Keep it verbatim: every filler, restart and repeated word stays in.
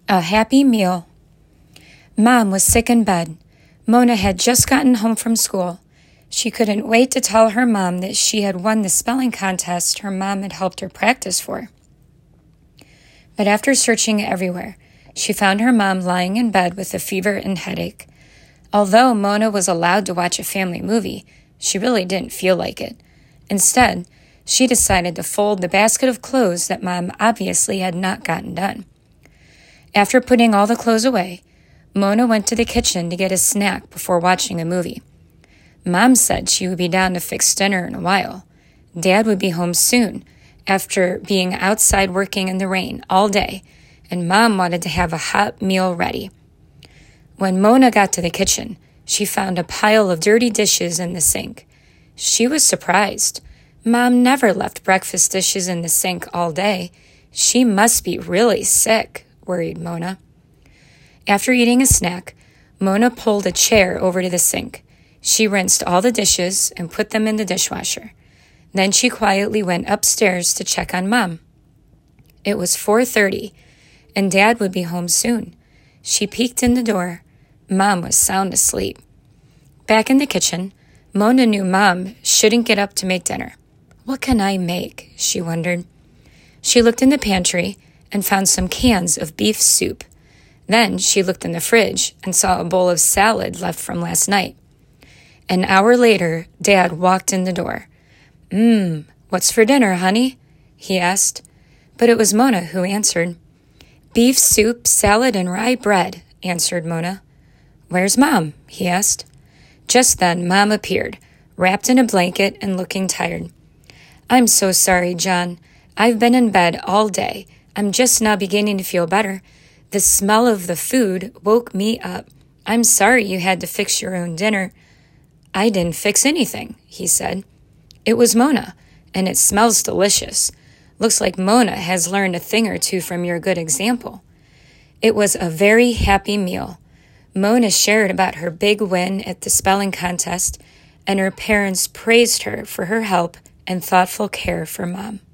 A happy meal. Mom was sick in bed. Mona had just gotten home from school. She couldn't wait to tell her mom that she had won the spelling contest her mom had helped her practice for. But after searching everywhere, she found her mom lying in bed with a fever and headache. Although Mona was allowed to watch a family movie, she really didn't feel like it. Instead, she decided to fold the basket of clothes that Mom obviously had not gotten done. After putting all the clothes away, Mona went to the kitchen to get a snack before watching a movie. Mom said she would be down to fix dinner in a while. Dad would be home soon, after being outside working in the rain all day, and Mom wanted to have a hot meal ready. When Mona got to the kitchen, she found a pile of dirty dishes in the sink. She was surprised. Mom never left breakfast dishes in the sink all day. She must be really sick, worried Mona. After eating a snack, Mona pulled a chair over to the sink. She rinsed all the dishes and put them in the dishwasher. Then she quietly went upstairs to check on Mom. It was four thirty, and Dad would be home soon. She peeked in the door. Mom was sound asleep. Back in the kitchen, Mona knew Mom shouldn't get up to make dinner. What can I make? She wondered. She looked in the pantry and found some cans of beef soup. Then she looked in the fridge and saw a bowl of salad left from last night. An hour later, Dad walked in the door. Mmm, what's for dinner, honey? He asked. But it was Mona who answered. Beef soup, salad, and rye bread, answered Mona. Where's Mom? He asked. Just then, Mom appeared, wrapped in a blanket and looking tired. I'm so sorry, John. I've been in bed all day. I'm just now beginning to feel better. The smell of the food woke me up. I'm sorry you had to fix your own dinner. I didn't fix anything, he said. It was Mona, and it smells delicious. Looks like Mona has learned a thing or two from your good example. It was a very happy meal. Mona shared about her big win at the spelling contest, and her parents praised her for her help and thoughtful care for Mom.